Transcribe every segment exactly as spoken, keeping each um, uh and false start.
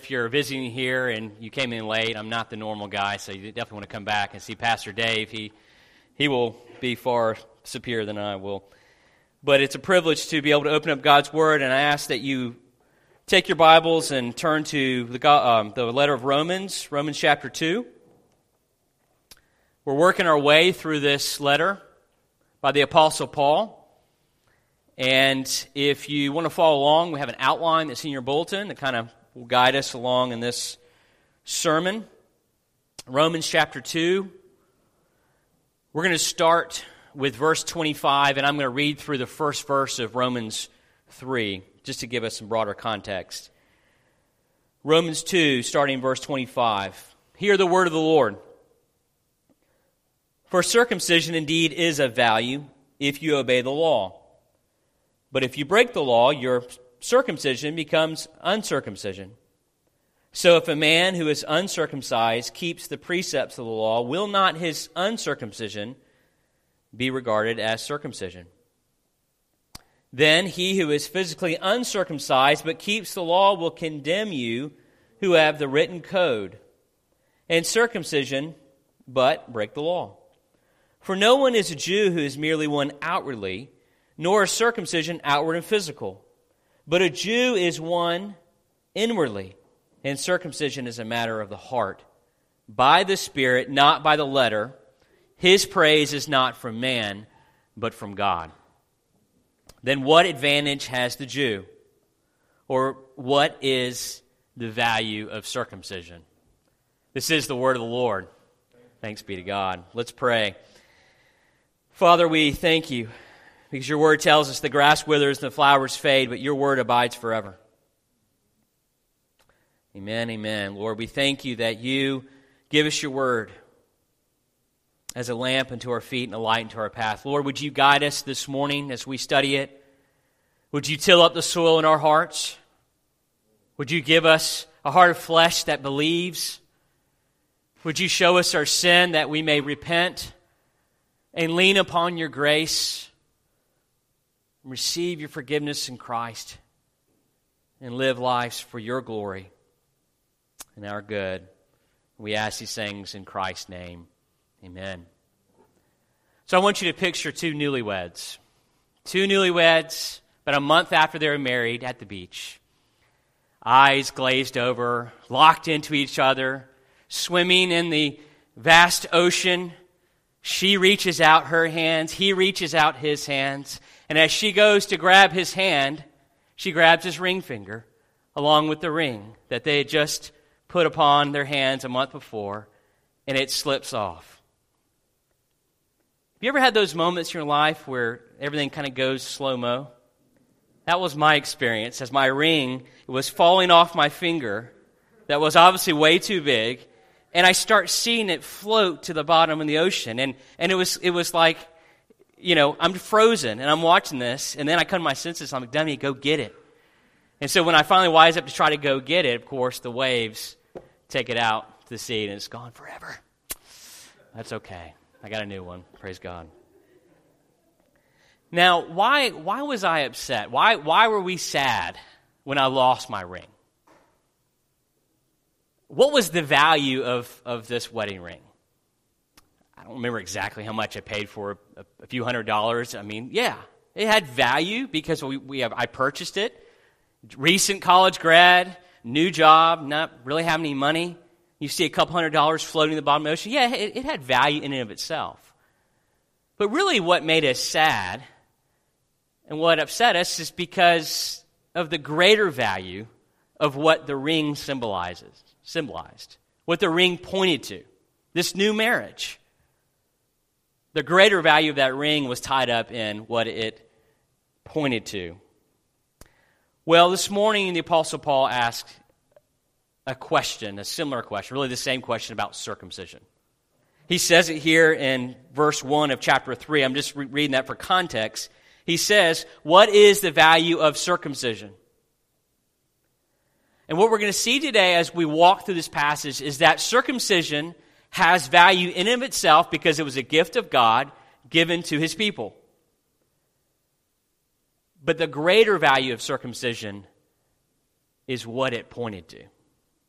if you're visiting here and you came in late, I'm not the normal guy, so you definitely want to come back and see Pastor Dave. He he will be far superior than I will. But it's a privilege to be able to open up God's Word, and I ask that you take your Bibles and turn to the, um, the letter of Romans, Romans chapter two. We're working our way through this letter by the Apostle Paul. And if you want to follow along, we have an outline that's in your bulletin that kind of will guide us along in this sermon. Romans chapter two. We're going to start with verse twenty-five, and I'm going to read through the first verse of Romans three, just to give us some broader context. Romans two, starting in verse twenty-five. Hear the word of the Lord. For circumcision indeed is of value if you obey the law. But if you break the law, your circumcision becomes uncircumcision. So if a man who is uncircumcised keeps the precepts of the law, will not his uncircumcision be regarded as circumcision? Then he who is physically uncircumcised but keeps the law will condemn you who have the written code, and circumcision but break the law. For no one is a Jew who is merely one outwardly, nor is circumcision outward and physical. But a Jew is one inwardly, and circumcision is a matter of the heart, by the Spirit, not by the letter. His praise is not from man, but from God. Then what advantage has the Jew? Or what is the value of circumcision? This is the word of the Lord. Thanks be to God. Let's pray. Father, we thank you because your word tells us the grass withers and the flowers fade, but your word abides forever. Amen, amen. Lord, we thank you that you give us your word as a lamp unto our feet and a light unto our path. Lord, would you guide us this morning as we study it? Would you till up the soil in our hearts? Would you give us a heart of flesh that believes? Would you show us our sin that we may repent and lean upon your grace and receive your forgiveness in Christ and live lives for your glory and our good? We ask these things in Christ's name. Amen. So I want you to picture two newlyweds. Two newlyweds, about a month after they were married, at the beach. Eyes glazed over, locked into each other, swimming in the vast ocean. She reaches out her hands, he reaches out his hands, and as she goes to grab his hand, she grabs his ring finger, along with the ring that they had just put upon their hands a month before, and it slips off. Have you ever had those moments in your life where everything kind of goes slow-mo? That was my experience, as my ring was falling off my finger that was obviously way too big, and I start seeing it float to the bottom of the ocean, and, and it was it was like, you know, I'm frozen, and I'm watching this, and then I come to my senses, I'm like, dummy, go get it. And so when I finally wise up to try to go get it, of course, the waves take it out to the sea, and it's gone forever. That's okay. I got a new one. Praise God. Now, why why was I upset? Why why were we sad when I lost my ring? What was the value of, of this wedding ring? I don't remember exactly how much I paid for a, a few hundred dollars. I mean, yeah, it had value because we, we have, I purchased it. Recent college grad, new job, not really having any money. You see a couple hundred dollars floating in the bottom of the ocean. Yeah, it, it had value in and of itself. But really what made us sad and what upset us is because of the greater value of what the ring symbolizes, symbolized, what the ring pointed to, this new marriage. The greater value of that ring was tied up in what it pointed to. Well, this morning the Apostle Paul asked a question, a similar question, really the same question about circumcision. He says it here in verse one of chapter three. I'm just re- reading that for context. He says, what is the value of circumcision? And what we're going to see today as we walk through this passage is that circumcision has value in and of itself because it was a gift of God given to his people. But the greater value of circumcision is what it pointed to.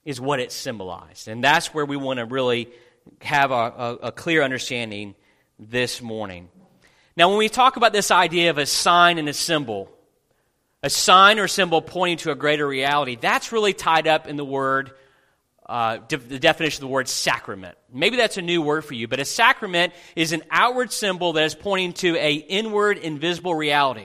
is what it symbolized. And that's where we want to really have a, a, a clear understanding this morning. Now, when we talk about this idea of a sign and a symbol, a sign or symbol pointing to a greater reality, that's really tied up in the word, uh, de- the definition of the word sacrament. Maybe that's a new word for you, but a sacrament is an outward symbol that is pointing to a inward, invisible reality.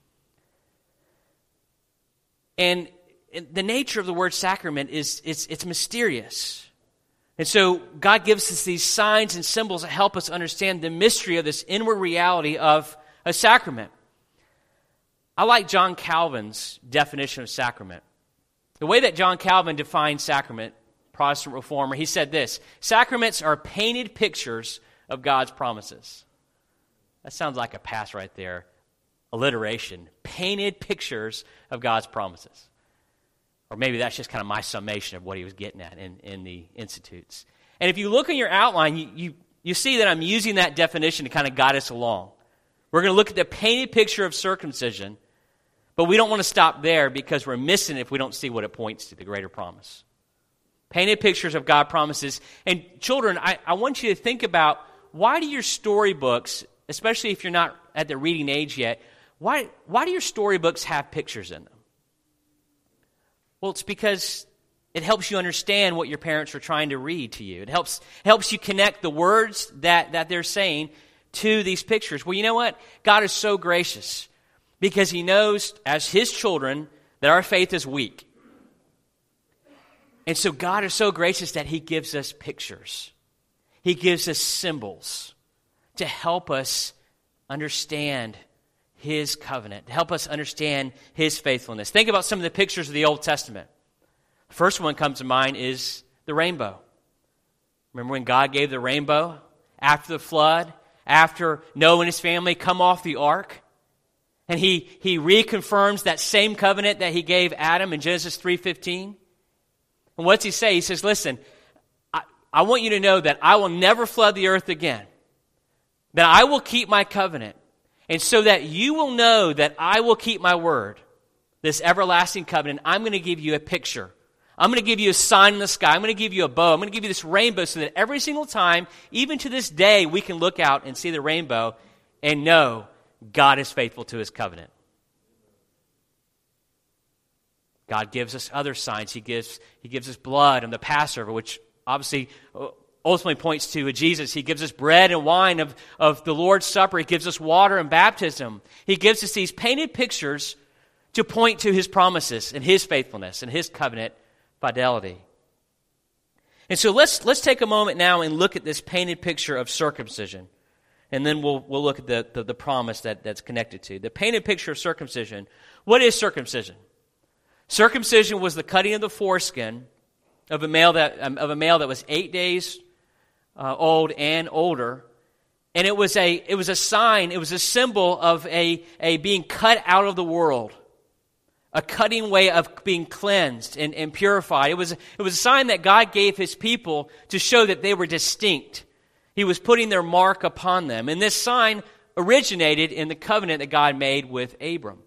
And the nature of the word sacrament is it's, it's mysterious. And so God gives us these signs and symbols that help us understand the mystery of this inward reality of a sacrament. I like John Calvin's definition of sacrament. The way that John Calvin defined sacrament, Protestant reformer, he said this: sacraments are painted pictures of God's promises. That sounds like a pass right there. Alliteration. Painted pictures of God's promises. Or maybe that's just kind of my summation of what he was getting at in, in the Institutes. And if you look in your outline, you, you, you see that I'm using that definition to kind of guide us along. We're going to look at the painted picture of circumcision, but we don't want to stop there because we're missing it if we don't see what it points to, the greater promise. Painted pictures of God promises. And children, I, I want you to think about, why do your storybooks, especially if you're not at the reading age yet, why, why do your storybooks have pictures in them? Well, it's because it helps you understand what your parents are trying to read to you. It helps helps you connect the words that, that they're saying to these pictures. Well, you know what? God is so gracious because he knows, as his children, that our faith is weak. And so God is so gracious that he gives us pictures. He gives us symbols to help us understand his covenant, to help us understand his faithfulness. Think about some of the pictures of the Old Testament. The first one that comes to mind is the rainbow. Remember when God gave the rainbow after the flood, after Noah and his family come off the ark? And he, he reconfirms that same covenant that he gave Adam in Genesis three fifteen. And what's he say? He says, listen, I, I want you to know that I will never flood the earth again, that I will keep my covenant. And so that you will know that I will keep my word, this everlasting covenant, I'm going to give you a picture. I'm going to give you a sign in the sky. I'm going to give you a bow. I'm going to give you this rainbow so that every single time, even to this day, we can look out and see the rainbow and know God is faithful to his covenant. God gives us other signs. He gives, he gives us blood on the Passover, which obviously ultimately points to Jesus. He gives us bread and wine of, of the Lord's Supper. He gives us water and baptism. He gives us these painted pictures to point to his promises and his faithfulness and his covenant fidelity. And so let's let's take a moment now and look at this painted picture of circumcision. And then we'll we'll look at the, the, the promise that, that's connected to. The painted picture of circumcision. What is circumcision? Circumcision was the cutting of the foreskin of a male that um, of a male that was eight days uh, old and older, and it was a it was a sign. It was a symbol of a a being cut out of the world, a cutting way of being cleansed and, and purified. It was it was a sign that God gave his people to show that they were distinct. He was putting their mark upon them, and this sign originated in the covenant that God made with Abram.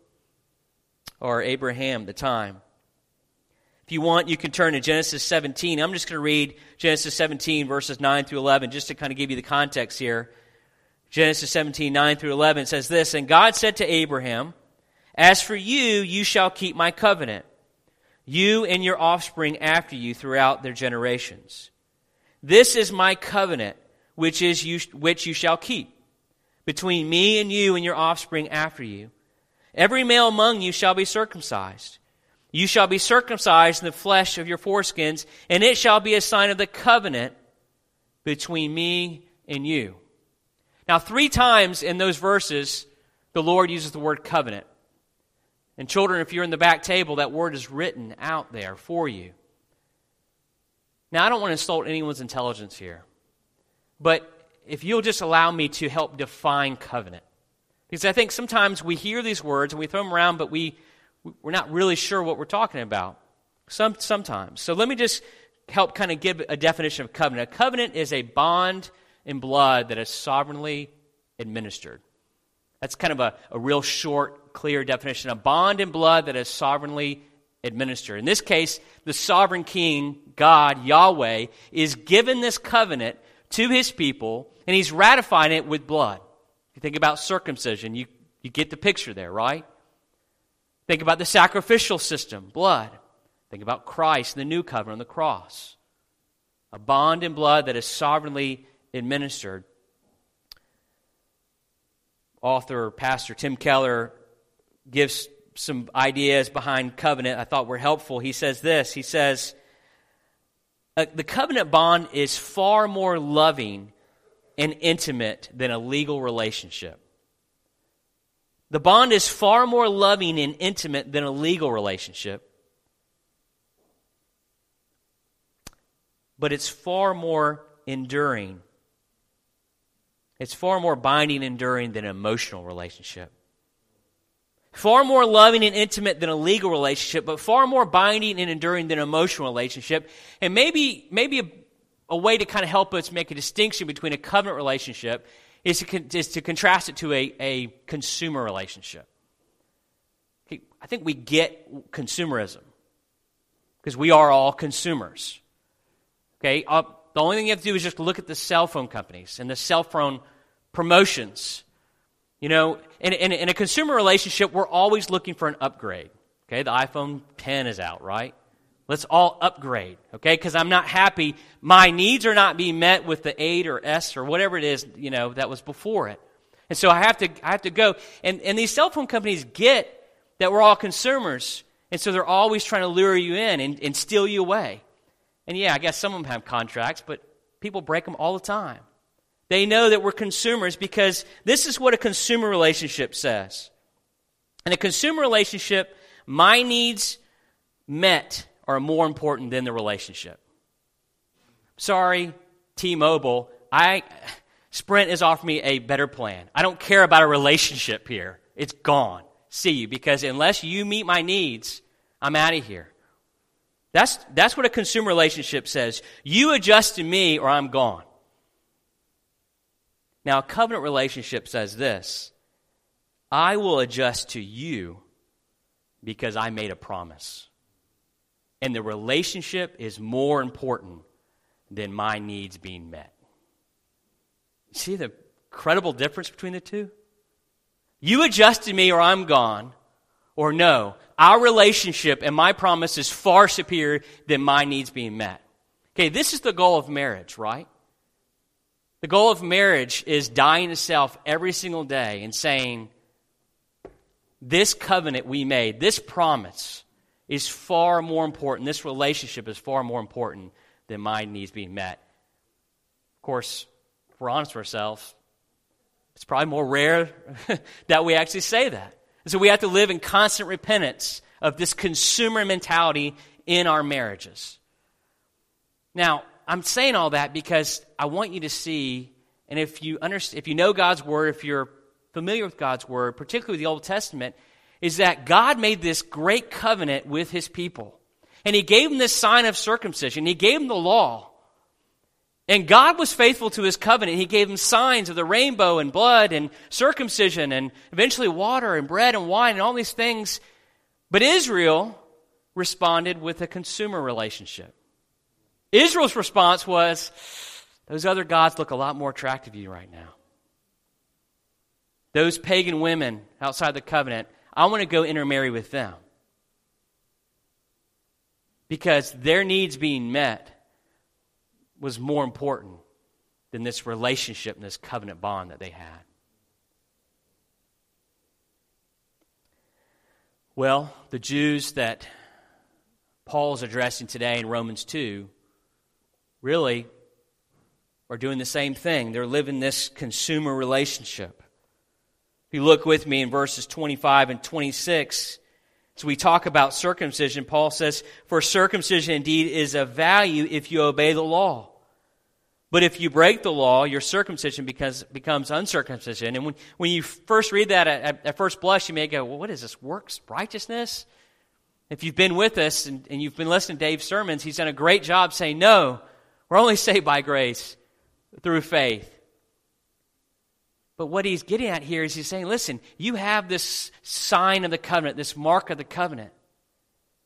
Or Abraham at the time. If you want, you can turn to Genesis seventeen. I'm just going to read Genesis seventeen, verses nine through eleven, just to kind of give you the context here. Genesis seventeen, nine through eleven says this: And God said to Abraham, As for you, you shall keep my covenant, you and your offspring after you throughout their generations. This is my covenant, which is you, which you shall keep, between me and you and your offspring after you. Every male among you shall be circumcised. You shall be circumcised in the flesh of your foreskins, and it shall be a sign of the covenant between me and you. Now, three times in those verses, the Lord uses the word covenant. And children, if you're in the back table, that word is written out there for you. Now, I don't want to insult anyone's intelligence here, but if you'll just allow me to help define covenant. Because I think sometimes we hear these words and we throw them around, but we, we're not really sure what we're talking about. Some, sometimes. So let me just help kind of give a definition of covenant. A covenant is a bond in blood that is sovereignly administered. That's kind of a, a real short, clear definition. A bond in blood that is sovereignly administered. In this case, the sovereign king, God, Yahweh, is given this covenant to his people, and he's ratifying it with blood. If you think about circumcision, you, you get the picture there, right? Think about the sacrificial system, blood. Think about Christ, the new covenant on the cross. A bond in blood that is sovereignly administered. Author, Pastor Tim Keller gives some ideas behind covenant I thought were helpful. He says this, he says, the covenant bond is far more loving and intimate than a legal relationship. The bond is far more loving and intimate than a legal relationship. But it's far more enduring. It's far more binding and enduring than an emotional relationship. Far more loving and intimate than a legal relationship, but far more binding and enduring than an emotional relationship. And maybe, maybe a, a way to kind of help us make a distinction between a covenant relationship is to, is to contrast it to a, a consumer relationship. I think we get consumerism because we are all consumers. Okay, uh, the only thing you have to do is just look at the cell phone companies and the cell phone promotions. You know, in, in, in a consumer relationship, we're always looking for an upgrade. Okay, the iPhone ten is out, right? Let's all upgrade, okay? Because I'm not happy. My needs are not being met with the eight or S or whatever it is, you know, that was before it. And so I have to I have to go. And, and these cell phone companies get that we're all consumers. And so they're always trying to lure you in and, and steal you away. And yeah, I guess some of them have contracts, but people break them all the time. They know that we're consumers because this is what a consumer relationship says. In a consumer relationship, my needs met are more important than the relationship. Sorry, T-Mobile, I Sprint has offered me a better plan. I don't care about a relationship here. It's gone. See you, because unless you meet my needs, I'm out of here. That's, that's what a consumer relationship says. You adjust to me or I'm gone. Now, a covenant relationship says this: I will adjust to you because I made a promise. And the relationship is more important than my needs being met. See the incredible difference between the two? You adjust to me or I'm gone. Or no, our relationship and my promise is far superior than my needs being met. Okay, this is the goal of marriage, right? The goal of marriage is dying to self every single day and saying, this covenant we made, this promise is far more important. This relationship is far more important than my needs being met. Of course, if we're honest with ourselves, it's probably more rare that we actually say that. And so we have to live in constant repentance of this consumer mentality in our marriages. Now, I'm saying all that because I want you to see, and if you understand, if you know God's Word, if you're familiar with God's Word, particularly the Old Testament, is that God made this great covenant with His people. And He gave them this sign of circumcision. He gave them the law. And God was faithful to His covenant. He gave them signs of the rainbow and blood and circumcision and eventually water and bread and wine and all these things. But Israel responded with a consumer relationship. Israel's response was, those other gods look a lot more attractive to you right now. Those pagan women outside the covenant, I want to go intermarry with them. Because their needs being met was more important than this relationship and this covenant bond that they had. Well, the Jews that Paul is addressing today in Romans two really are doing the same thing. They're living this consumer relationship. If you look with me in verses twenty-five and twenty-six, as we talk about circumcision, Paul says, for circumcision indeed is of value if you obey the law. But if you break the law, your circumcision becomes, becomes uncircumcision. And when, when you first read that at, at first blush, you may go, well, what is this, works righteousness? If you've been with us and, and you've been listening to Dave's sermons, he's done a great job saying, no, we're only saved by grace through faith. But what he's getting at here is he's saying, listen, you have this sign of the covenant, this mark of the covenant.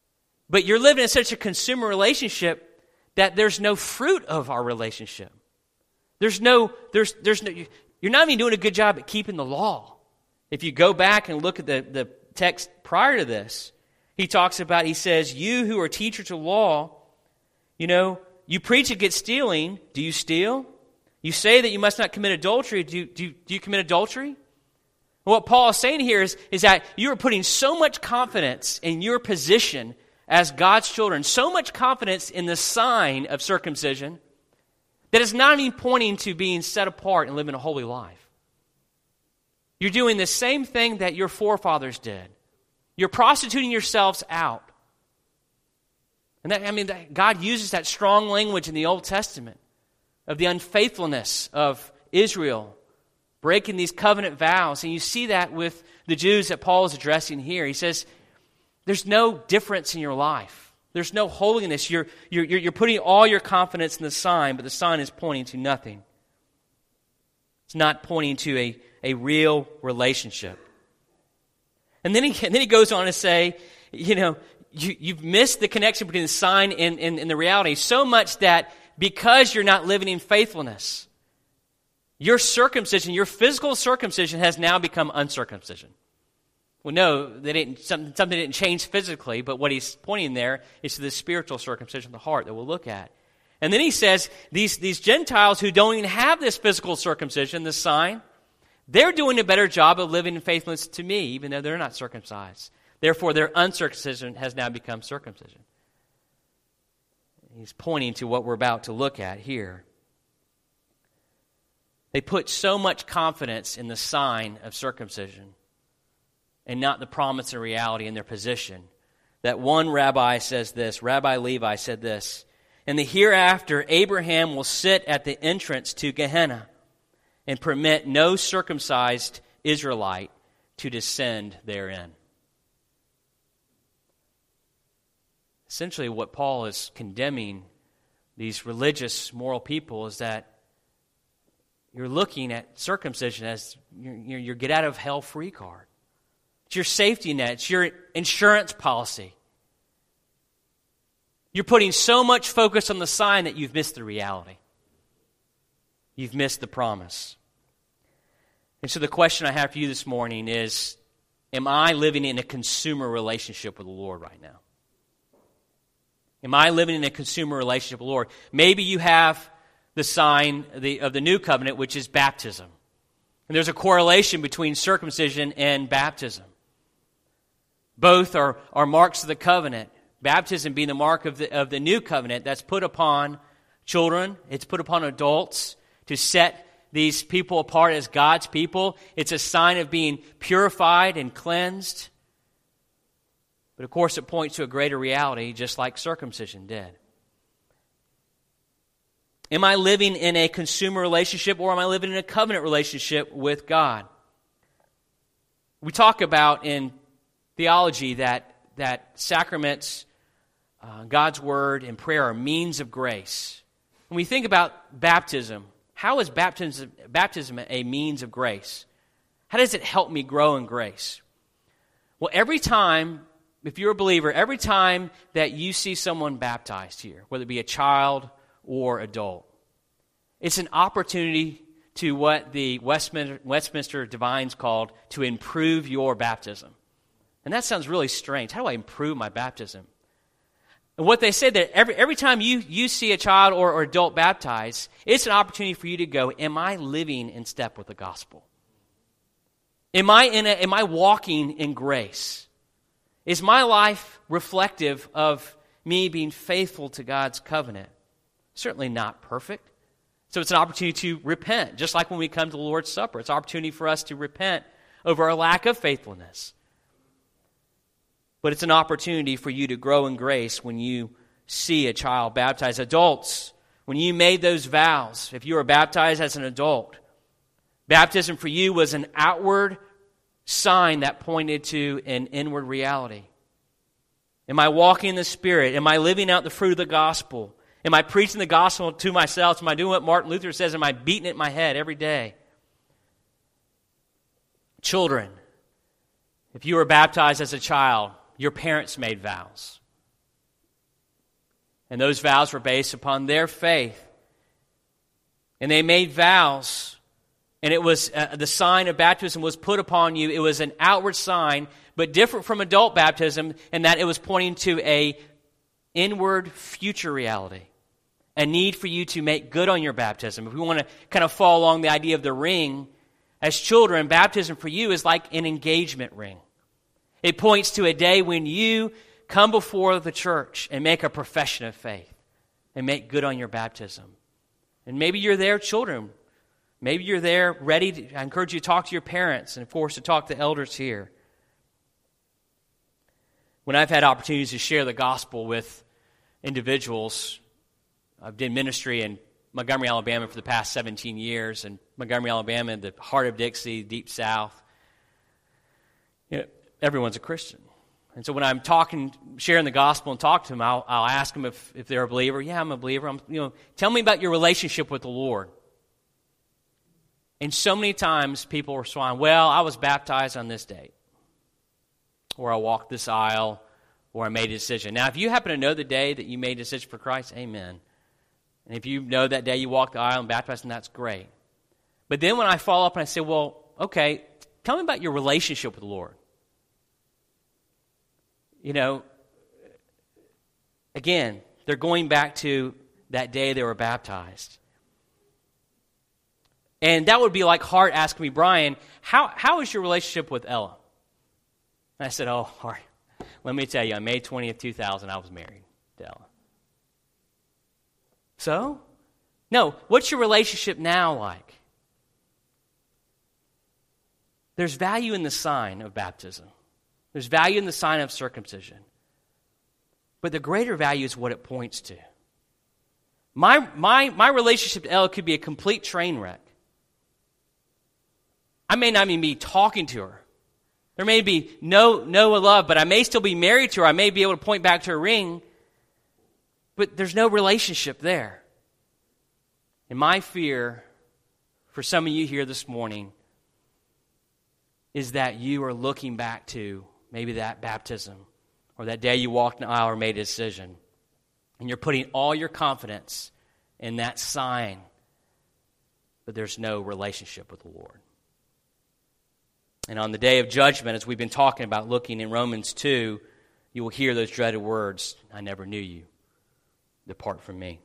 But you're living in such a consumer relationship that there's no fruit of our relationship. There's no, there's, there's no, you're not even doing a good job at keeping the law. If you go back and look at the, the text prior to this, he talks about, he says, you who are teachers of law, you know, you preach against stealing. Do you steal? You say that you must not commit adultery. Do, do, do you commit adultery? What Paul is saying here is, is that you are putting so much confidence in your position as God's children, so much confidence in the sign of circumcision, that it's not even pointing to being set apart and living a holy life. You're doing the same thing that your forefathers did. You're prostituting yourselves out. And that, I mean, that God uses that strong language in the Old Testament of the unfaithfulness of Israel, breaking these covenant vows. And you see that with the Jews that Paul is addressing here. He says, there's no difference in your life. There's no holiness. You're, you're, you're putting all your confidence in the sign, but the sign is pointing to nothing. It's not pointing to a, a real relationship. And then he, and then he goes on to say, you know, you, you've missed the connection between the sign and, and, and the reality so much that because you're not living in faithfulness, your circumcision, your physical circumcision has now become uncircumcision. Well, no, they didn't, something, something didn't change physically, but what he's pointing there is to the spiritual circumcision of the heart that we'll look at. And then he says, these, these Gentiles who don't even have this physical circumcision, this sign, they're doing a better job of living in faithfulness to me, even though they're not circumcised. Therefore, their uncircumcision has now become circumcision. He's pointing to what we're about to look at here. They put so much confidence in the sign of circumcision and not the promise and reality in their position that one rabbi says this, Rabbi Levi said this, in the hereafter, Abraham will sit at the entrance to Gehenna and permit no circumcised Israelite to descend therein. Essentially, what Paul is condemning these religious, moral people is that you're looking at circumcision as your, your get out of hell free card. It's your safety net. It's your insurance policy. You're putting so much focus on the sign that you've missed the reality. You've missed the promise. And so the question I have for you this morning is, am I living in a consumer relationship with the Lord right now? Am I living in a consumer relationship with the Lord? Maybe you have the sign of the, of the new covenant, which is baptism. And there's a correlation between circumcision and baptism. Both are, are marks of the covenant. Baptism being the mark of the, of the new covenant that's put upon children. It's put upon adults to set these people apart as God's people. It's a sign of being purified and cleansed. But of course, it points to a greater reality, just like circumcision did. Am I living in a consumer relationship, or am I living in a covenant relationship with God? We talk about in theology that, that sacraments, uh, God's Word, and prayer are means of grace. When we think about baptism, how is baptism, baptism a means of grace? How does it help me grow in grace? Well, every time, if you're a believer, every time that you see someone baptized here, whether it be a child or adult, it's an opportunity to what the Westminster, Westminster Divines called to improve your baptism. And that sounds really strange. How do I improve my baptism? And what they said that every every time you, you see a child or, or adult baptized, it's an opportunity for you to go, am I living in step with the gospel? Am I in a, am I walking in grace? Is my life reflective of me being faithful to God's covenant? Certainly not perfect. So it's an opportunity to repent, just like when we come to the Lord's Supper. It's an opportunity for us to repent over our lack of faithfulness. But it's an opportunity for you to grow in grace when you see a child baptized. Adults, when you made those vows, if you were baptized as an adult, baptism for you was an outward sign that pointed to an inward reality. Am I walking in the Spirit? Am I living out the fruit of the gospel? Am I preaching the gospel to myself? Am I doing what Martin Luther says? Am I beating it in my head every day? Children, if you were baptized as a child, your parents made vows. And those vows were based upon their faith. And they made vows. And it was uh, the sign of baptism was put upon you. It was an outward sign, but different from adult baptism in that it was pointing to a inward future reality. A need for you to make good on your baptism. If we want to kind of follow along the idea of the ring, as children, baptism for you is like an engagement ring. It points to a day when you come before the church and make a profession of faith and make good on your baptism. And maybe you're there, children. Maybe you're there ready to, I encourage you to talk to your parents and, of course, to talk to elders here. When I've had opportunities to share the gospel with individuals, I've done ministry in Montgomery, Alabama for the past seventeen years, and Montgomery, Alabama, the heart of Dixie, deep south. You know, everyone's a Christian. And so when I'm talking, sharing the gospel and talk to them, I'll, I'll ask them if, if they're a believer. Yeah, I'm a believer. I'm, you know, tell me about your relationship with the Lord. And so many times people respond, well, I was baptized on this date, or I walked this aisle, or I made a decision. Now, if you happen to know the day that you made a decision for Christ, amen. And if you know that day you walked the aisle and baptized, then that's great. But then when I follow up and I say, well, okay, tell me about your relationship with the Lord. You know, again, they're going back to that day they were baptized. And that would be like Hart asking me, Brian, how how is your relationship with Ella? And I said, oh, Hart, let me tell you, on May twentieth, two thousand, I was married to Ella. So? No, what's your relationship now like? There's value in the sign of baptism. There's value in the sign of circumcision. But the greater value is what it points to. My, my, my relationship to Ella could be a complete train wreck. I may not even be talking to her. There may be no, no love, but I may still be married to her. I may be able to point back to her ring. But there's no relationship there. And my fear for some of you here this morning is that you are looking back to maybe that baptism or that day you walked an aisle or made a decision. And you're putting all your confidence in that sign, but there's no relationship with the Lord. And on the day of judgment, as we've been talking about, looking in Romans two, you will hear those dreaded words, I never knew you. Depart from me.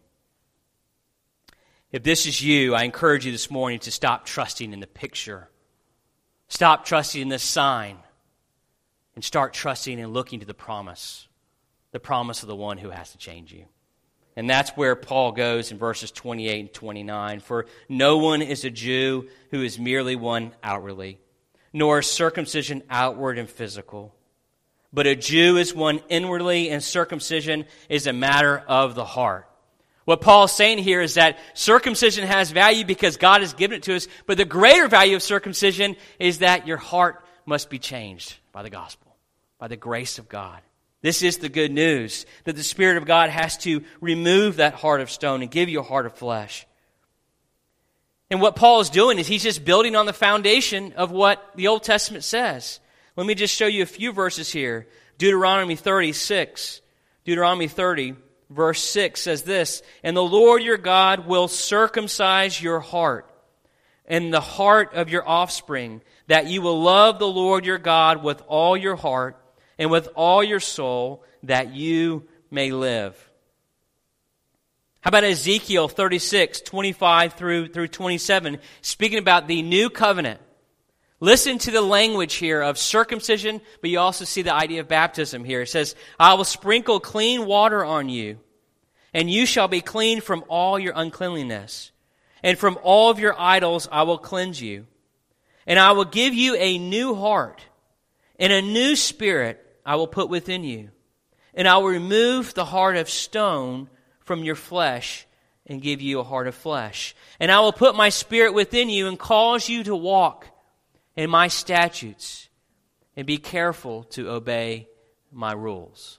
If this is you, I encourage you this morning to stop trusting in the picture. Stop trusting in this sign. And start trusting and looking to the promise. The promise of the one who has to change you. And that's where Paul goes in verses twenty-eight and twenty-nine. For no one is a Jew who is merely one outwardly, nor is circumcision outward and physical. But a Jew is one inwardly, and circumcision is a matter of the heart. What Paul is saying here is that circumcision has value because God has given it to us, but the greater value of circumcision is that your heart must be changed by the gospel, by the grace of God. This is the good news, that the Spirit of God has to remove that heart of stone and give you a heart of flesh. And what Paul is doing is he's just building on the foundation of what the Old Testament says. Let me just show you a few verses here. Deuteronomy thirty-six. Deuteronomy thirty, verse six says this, And the Lord your God will circumcise your heart and the heart of your offspring, that you will love the Lord your God with all your heart and with all your soul, that you may live. How about Ezekiel thirty-six, twenty-five through, through twenty-seven, speaking about the new covenant. Listen to the language here of circumcision, but you also see the idea of baptism here. It says, I will sprinkle clean water on you, and you shall be clean from all your uncleanliness. And from all of your idols I will cleanse you. And I will give you a new heart, and a new spirit I will put within you. And I will remove the heart of stone from your flesh and give you a heart of flesh. And I will put my spirit within you and cause you to walk in my statutes and be careful to obey my rules.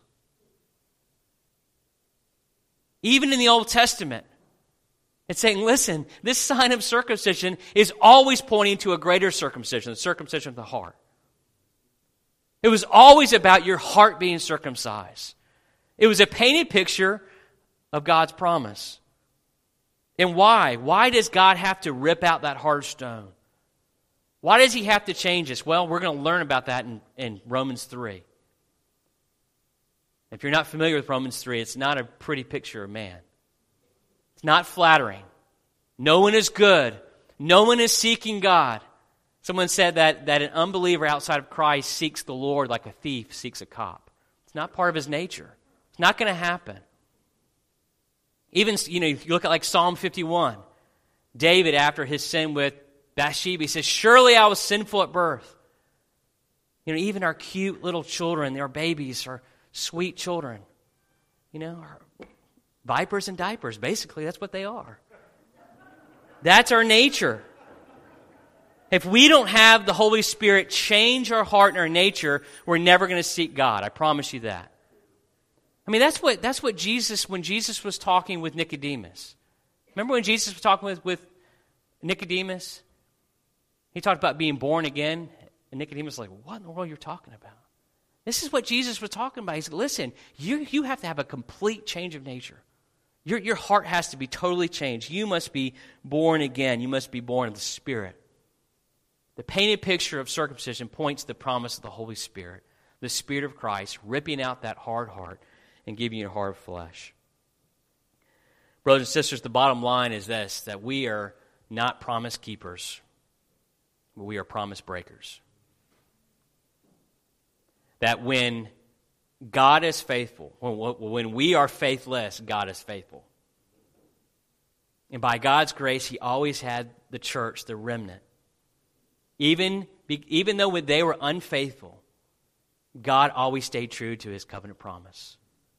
Even in the Old Testament, it's saying, listen, this sign of circumcision is always pointing to a greater circumcision, the circumcision of the heart. It was always about your heart being circumcised. It was a painted picture of God's promise. And why? Why does God have to rip out that hard stone? Why does he have to change us? Well, we're going to learn about that in, in Romans three. If you're not familiar with Romans three, it's not a pretty picture of man. It's not flattering. No one is good. No one is seeking God. Someone said that, that an unbeliever outside of Christ seeks the Lord like a thief seeks a cop. It's not part of his nature. It's not going to happen. Even, you know, if you look at like Psalm fifty-one, David, after his sin with Bathsheba, he says, surely I was sinful at birth. You know, even our cute little children, our babies, are sweet children. You know, vipers and diapers, basically, that's what they are. That's our nature. If we don't have the Holy Spirit change our heart and our nature, we're never going to seek God. I promise you that. I mean, that's what that's what Jesus, when Jesus was talking with Nicodemus. Remember when Jesus was talking with, with Nicodemus? He talked about being born again. And Nicodemus was like, what in the world are you talking about? This is what Jesus was talking about. He said, listen, you, you have to have a complete change of nature. Your, your heart has to be totally changed. You must be born again. You must be born of the Spirit. The painted picture of circumcision points to the promise of the Holy Spirit, the Spirit of Christ, ripping out that hard heart and giving you a heart of flesh. Brothers and sisters, the bottom line is this, that we are not promise keepers, but we are promise breakers. That when God is faithful, when we are faithless, God is faithful. And by God's grace, He always had the church, the remnant. Even, even though they were unfaithful, God always stayed true to His covenant promise.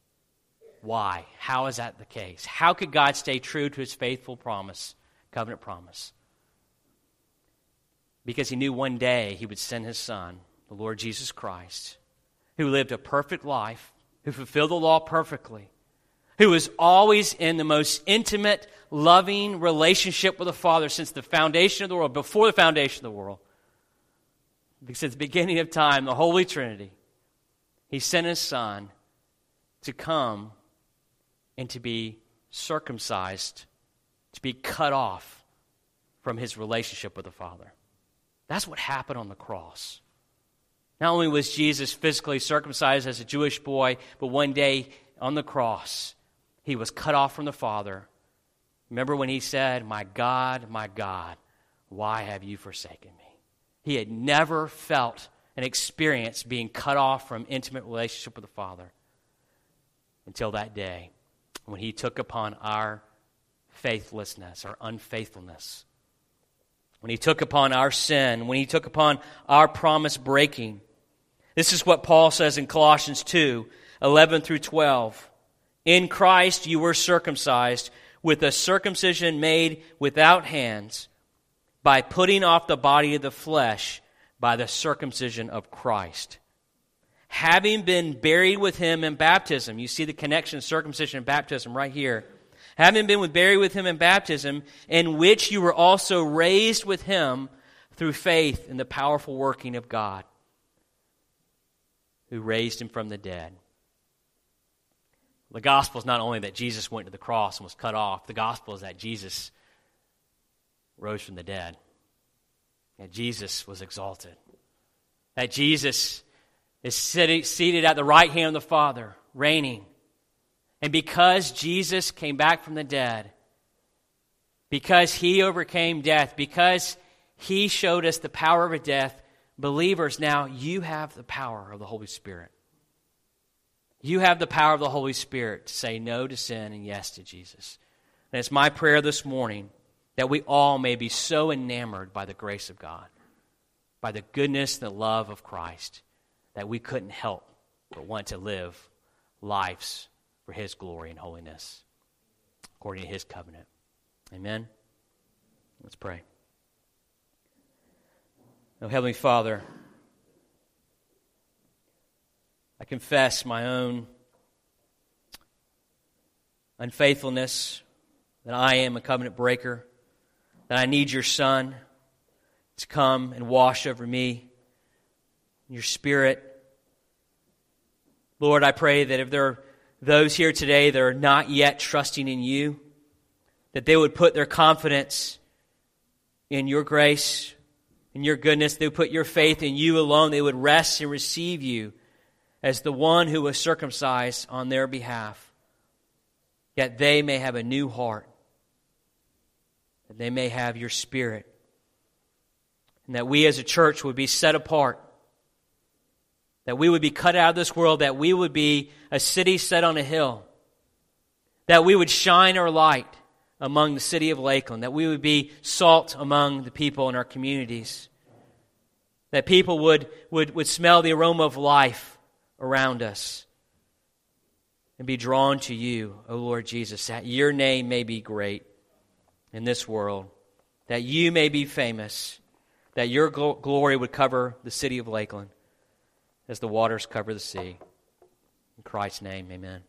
Why? How is that the case? How could God stay true to His faithful promise, covenant promise? Because He knew one day He would send His Son, the Lord Jesus Christ, who lived a perfect life, who fulfilled the law perfectly, who was always in the most intimate, loving relationship with the Father since the foundation of the world, before the foundation of the world. Since the beginning of time, the Holy Trinity, He sent His Son to come and to be circumcised, to be cut off from His relationship with the Father. That's what happened on the cross. Not only was Jesus physically circumcised as a Jewish boy, but one day on the cross, He was cut off from the Father. Remember when He said, "My God, my God, why have you forsaken me?" He had never felt and experienced being cut off from intimate relationship with the Father until that day when He took upon our faithlessness, our unfaithfulness, when He took upon our sin, when He took upon our promise breaking. This is what Paul says in Colossians two, eleven through twelve. In Christ you were circumcised with a circumcision made without hands, by putting off the body of the flesh by the circumcision of Christ, having been buried with Him in baptism. You see the connection of circumcision and baptism right here. Having been buried with Him in baptism, in which you were also raised with Him through faith in the powerful working of God, who raised Him from the dead. The gospel is not only that Jesus went to the cross and was cut off. The gospel is that Jesus rose from the dead. That Jesus was exalted. That Jesus is seated at the right hand of the Father, reigning. And because Jesus came back from the dead, because He overcame death, because He showed us the power of death, believers, now you have the power of the Holy Spirit. You have the power of the Holy Spirit to say no to sin and yes to Jesus. And it's my prayer this morning that we all may be so enamored by the grace of God, by the goodness and the love of Christ, that we couldn't help but want to live lives for His glory and holiness, according to His covenant. Amen? Let's pray. Oh, Heavenly Father, I confess my own unfaithfulness, that I am a covenant breaker, that I need Your Son to come and wash over me, Your Spirit. Lord, I pray that if there those here today that are not yet trusting in you, that they would put their confidence in your grace, in your goodness. They would put your faith in you alone. They would rest and receive you as the one who was circumcised on their behalf. Yet they may have a new heart, that they may have your Spirit, and that we as a church would be set apart, that we would be cut out of this world, that we would be a city set on a hill, that we would shine our light among the city of Lakeland, that we would be salt among the people in our communities, that people would, would, would smell the aroma of life around us and be drawn to you, O Lord Jesus, that your name may be great in this world, that you may be famous, that your gl- glory would cover the city of Lakeland as the waters cover the sea. In Christ's name, amen.